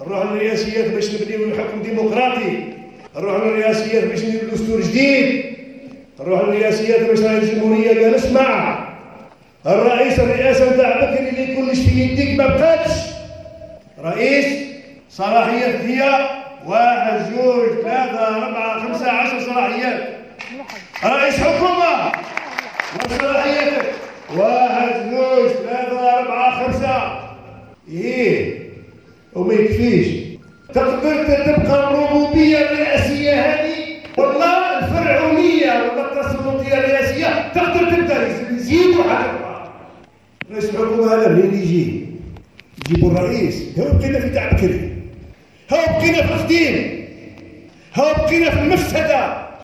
نروح للرئاسيات باش نبنيو الحكم ديمقراطي، نروح للرئاسيات باش نديرو دستور جديد، نروح للرئاسيات باش راهي الجمهوريه قال اسمع الرئاسه نتاع بكري اللي كلش في يديك ما بقاتش رئيس، صلاحيات هي 1 2 3 4 5 10 صلاحيات. رئيس حكومه وصلاحياتك 1 2 3 4 5. ايه وما يكفيش تقدر تبقى الربوبيه الرئاسيه هذه والله الفرعونيه ولا التسلطيه الرئاسيه تقدر تبدا نزيدوا حاجه اخرى. رئيس الحكومه هذا منين يجي؟ يجيبوا الرئيس. هو بقينا في تاع بكري، هو بقينا في القديم، هو بقينا في المفسده.